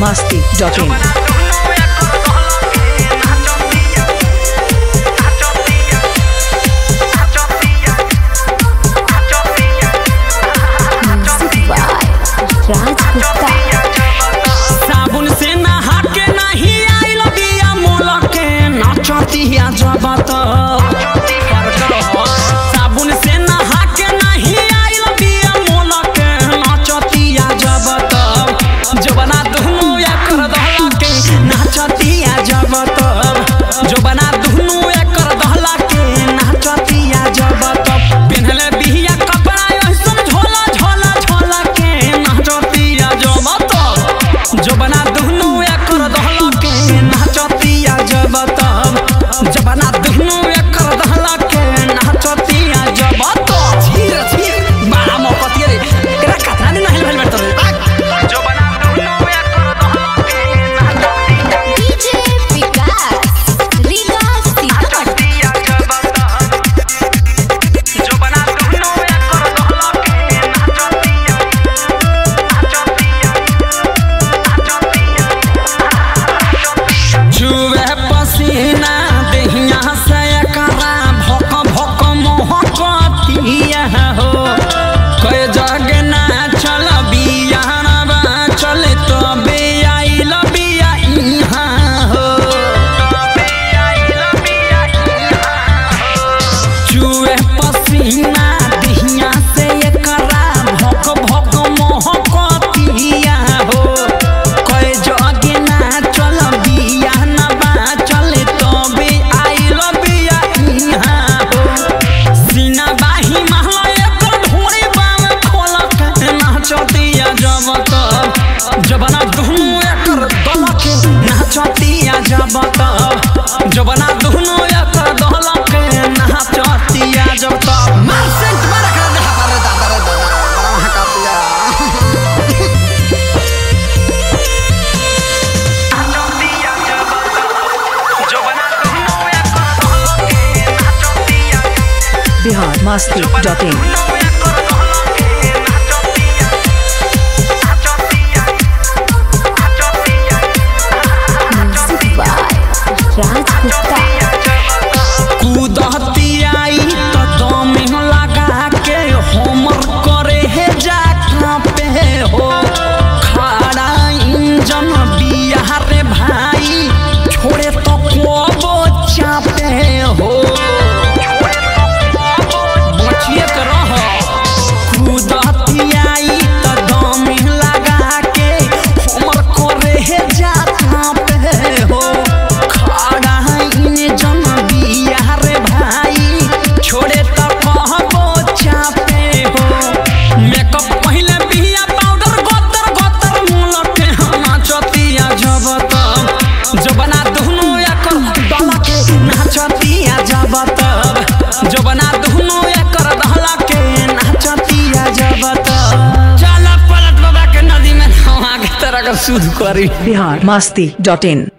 biharmasti.in साबुन से नहा के नहीं आइल बिया मोल के नाचतिया जबत साबुन से नहा के नहीं आइल बिया मोल के नाचतिया जबत जबना दुनु एकर दहला के नाचतिया जबत जबना दुनु एकर दहला के नाचतिया जबत पिन्हले बिया कपड़ा ऐसन झोला झोला झोला के नाचतिया जबत जबना दुनु एकर दहला के नाचतिया जबत जबना दुनु एकर दहला के नाचतिया जबत धीर धीर बड़ा मौकतिया रे एकरा कथा नहीं भेल बैठ रे जबना दुनु एकर दहला के नाचतिया डीजे विकास रीगा सीतामढ़ी जबना दुनु एकर दहला के नाचतिया जुए पसीना देहिया से एकरा भक भक महकतिया हो कई जग ना चल बिया चल तो बे आइल बिया इहाँ हो जुए पसीना देहिया से एकरा भक भक महकतिया हो कई जग ना चल बिया चल तो बे आइल बिया इहाँ हो सीना बाही महला एकर ढोरी बाम खोल के नाचतिया जबत जबना दुनु एकर दहला के नाचतिया जबत जबना दुनु एकर दहला के नाचतिया जबत मार सेंट मार कर दे हमारे दादा रे दादा बड़ा हकातिया biharmasti.in कूदतियाई तो दम लगा के होमर करे है जाका पे हो खड़ा इंजन बिहार भाई छोड़े तो को चापे हो बचिए कर कूदतियाई तो दम लगा के होमर करे है जाका पे हो खड़ा इंजन बिहार भाई छोड़े तो कहबो चापे हो मेकअप पहले बिया पाउडर गोतर गोतर मुल के नाचतिया जबत जबना दुनु एकर दहला के नाचतिया जबत जबना दुनु एकर दहला के नाचतिया जबत चल पलट बाबा के नदी में नहा के तरह शुद्ध करी biharmasti.in